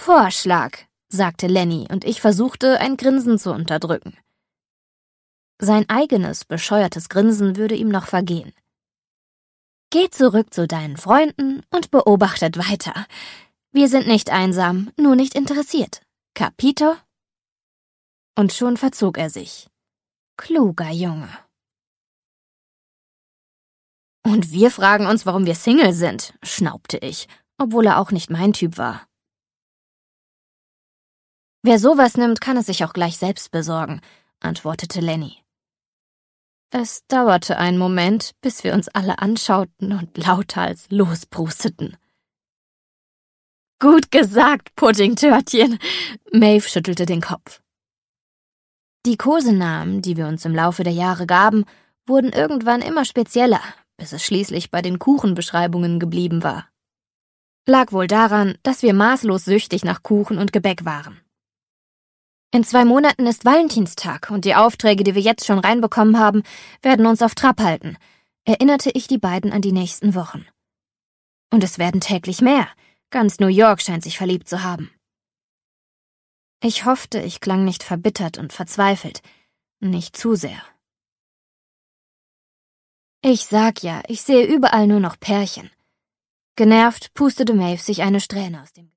Vorschlag, sagte Lenny, und ich versuchte, ein Grinsen zu unterdrücken. Sein eigenes, bescheuertes Grinsen würde ihm noch vergehen. Geh zurück zu deinen Freunden und beobachtet weiter. Wir sind nicht einsam, nur nicht interessiert. Capito? Und schon verzog er sich. Kluger Junge. Und wir fragen uns, warum wir Single sind, schnaubte ich, obwohl er auch nicht mein Typ war. Wer sowas nimmt, kann es sich auch gleich selbst besorgen, antwortete Lenny. Es dauerte einen Moment, bis wir uns alle anschauten und lauthals losprusteten. Gut gesagt, Puddingtörtchen, Maeve schüttelte den Kopf. Die Kosenamen, die wir uns im Laufe der Jahre gaben, wurden irgendwann immer spezieller, bis es schließlich bei den Kuchenbeschreibungen geblieben war. Lag wohl daran, dass wir maßlos süchtig nach Kuchen und Gebäck waren. In 2 Monaten ist Valentinstag und die Aufträge, die wir jetzt schon reinbekommen haben, werden uns auf Trab halten, erinnerte ich die beiden an die nächsten Wochen. Und es werden täglich mehr. Ganz New York scheint sich verliebt zu haben. Ich hoffte, ich klang nicht verbittert und verzweifelt. Nicht zu sehr. Ich sag ja, ich sehe überall nur noch Pärchen. Genervt pustete Maeve sich eine Strähne aus dem